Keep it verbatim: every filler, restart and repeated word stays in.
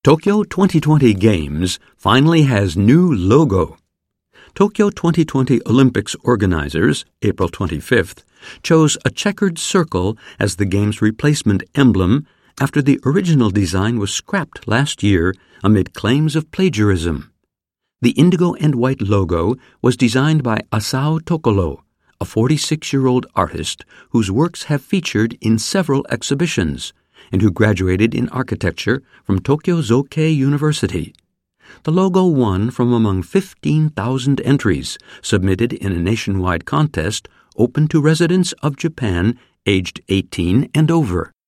Tokyo twenty twenty Games finally has new logo. Tokyo twenty twenty Olympics organizers, April twenty-fifth, chose a checkered circle as the game's replacement emblem after the original design was scrapped last year amid claims of plagiarism. The indigo and white logo was designed by Asao Tokolo, a forty-six-year-old artist whose works have featured in several exhibitions and who graduated in architecture from Tokyo Zokei University. The logo won from among fifteen thousand entries submitted in a nationwide contest open to residents of Japan aged eighteen and over.